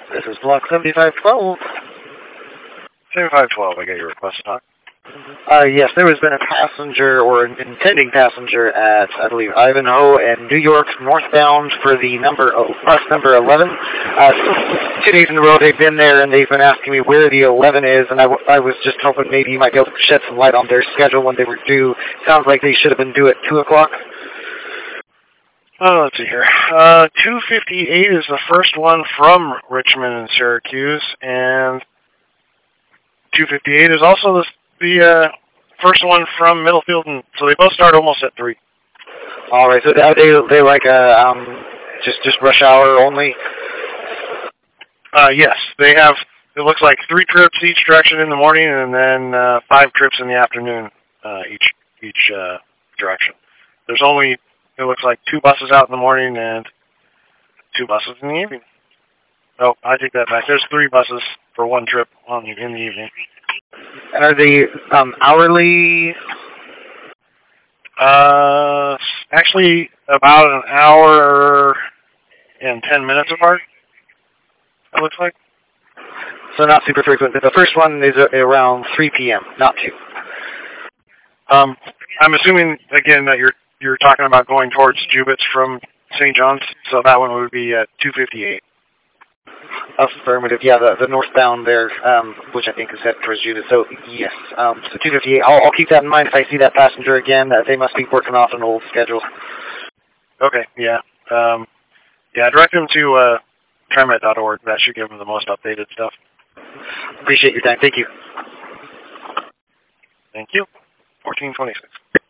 This is Block 7512. 7512, I got your request to talk. Yes, there has been a passenger, or an intending passenger at, I believe, Ivanhoe and New York northbound for the bus number 11. 2 days in a row they've been there, and they've been asking me where the 11 is, and I was just hoping maybe you might be able to shed some light on their schedule when they were due. Sounds like they should have been due at 2 o'clock. Oh, let's see here. 258 is the first one from Richmond and Syracuse, and 258 is also the first one from Middlefield, and so they both start almost at 3. All right, so they like just rush hour only? Yes, they have. It looks like 3 trips each direction in the morning, and then 5 trips in the afternoon each direction. There's only, it looks like 2 buses out in the morning and 2 buses in the evening. Oh, I take that back. There's 3 buses for 1 trip in the evening. And are they hourly? Actually, about an hour and 10 minutes apart, it looks like. So not super frequent. The first one is around 3 p.m., not 2. I'm assuming, again, that you're talking about going towards Jubitz from St. John's, so that one would be at 258. Affirmative, yeah, the northbound there, which I think is headed towards Judith. So, yes, so 258. I'll keep that in mind if I see that passenger again. They must be working off an old schedule. Okay, yeah. Direct them to trimet.org. That should give them the most updated stuff. Appreciate your time. Thank you. Thank you. 1426.